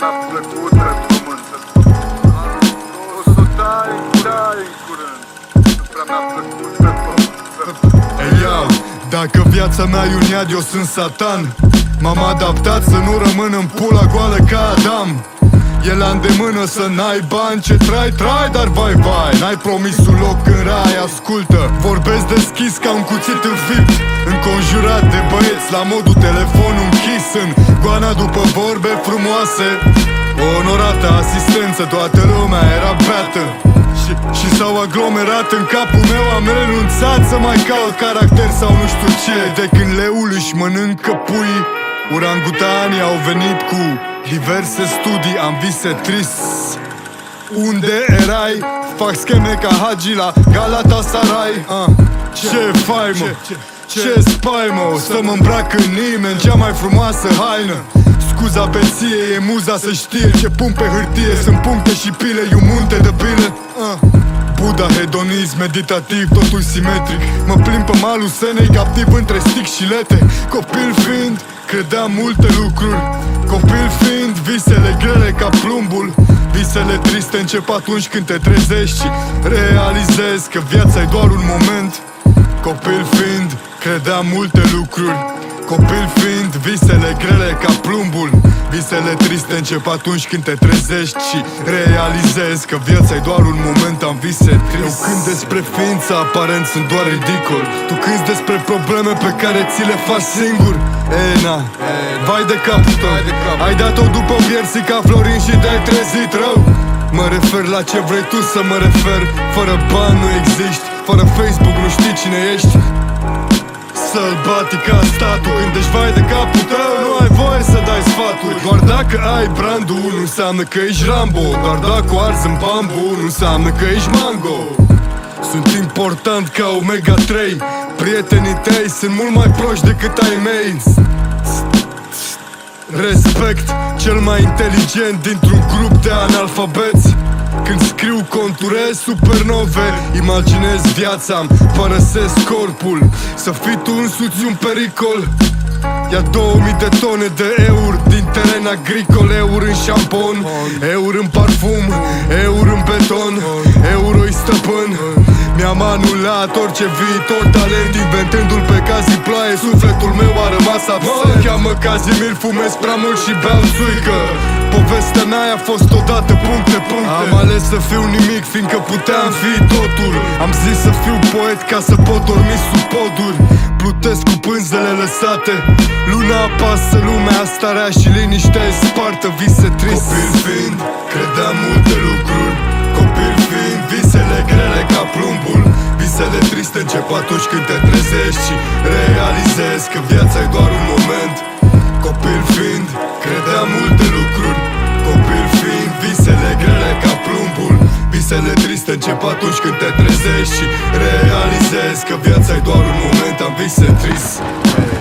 n-a plăcut pe pământ. O să dai în curând. Nu prea mi-a plăcut pe pământ. Ei, iau, dacă viața mea e un iad, eu sunt Satan. M-am adaptat să nu rămân în pula goală ca Adam. E la îndemână să n-ai bani, ce trai, dar vai, n-ai promis un loc în rai, ascultă. Vorbesc deschis ca un cuțit înfipt, înconjurat de băieți la modul telefon închis în goana după vorbe frumoase. O onorată asistență, toată lumea era beată și s-au aglomerat în capul meu. Am renunțat să mai caut caracter sau nu știu ce. De când leul își mănâncă puii, urangutanii au venit cu diverse studii, am vise trist. Unde erai? Fac scheme ca Hagi la Galatasaray. Ce faimă, ce spaimă, o să mă îmbrac în nimeni cea mai frumoasă haină. Scuza beție e muza să știe ce pun pe hârtie. Sunt puncte și pile, e un munte de bile. Buddha, hedonism, meditativ, totul simetric. Mă plimb pe malul Senei, captiv între stic și lete. Copil fiind, credeam multe lucruri. Copil fiind, visele grele ca plumbul. Visele triste încep atunci când te trezești și realizezi că viața e doar un moment. Copil fiind, credeam multe lucruri. Copil fiind, visele grele ca plumbul. Visele triste încep atunci când te trezești și realizezi că viața e doar un moment. Am vise triste. Eu cânt despre ființa aparent sunt doar ridicol. Tu cânti despre probleme pe care ți le faci singur. Na, vai de capul tău. Ai dat-o după vierții ca Florin și te-ai trezit rău. Mă refer la ce vrei tu să mă refer. Fără bani nu existi, fără Facebook nu știi cine ești. Sălbatic ca statul, când ești vai de capul tău, nu ai voie să dai sfaturi. Doar dacă ai brandul, nu înseamnă că ești Rambo. Doar dacă o arzi în bambu, nu înseamnă că ești Mango. Sunt important ca Omega 3. Prietenii tăi sunt mult mai proști decât ai mei. Respect, cel mai inteligent dintr-un grup de analfabeți. Când scriu conturez supernove, imaginez viața-mi, părăsesc corpul. Să fii tu însuți un pericol. Ia 2000 de tone de eur din teren agricol. Eur în șampon, eur în parfum, eur în beton. Euro-i stăpân. Mi-am anulat orice viitor talent, inventându-l pe Cazi Ploaie. Sufletul meu a rămas absent. Mă cheamă Cazimir, fumez prea mult și beau țuică. Povestea mea a fost odată puncte. Am ales să fiu nimic, fiindcă puteam fi totul. Am zis să fiu poet ca să pot dormi sub poduri. Plutesc cu pânzele lăsate. Luna apasă, lumea asta rea și liniștea e spartă. Vise triste. Copil fiind, credeam multe lucruri. Copil fiind, visele grele ca plumbul. Visele triste încep atunci când te trezești și realizezi că viața e doar un moment. Copil fiind, credeam multe lucruri. Copil fiind, visele grele ca plumbul. Visele triste încep atunci când te trezești și realizezi că viața e doar un moment. Am vise triste.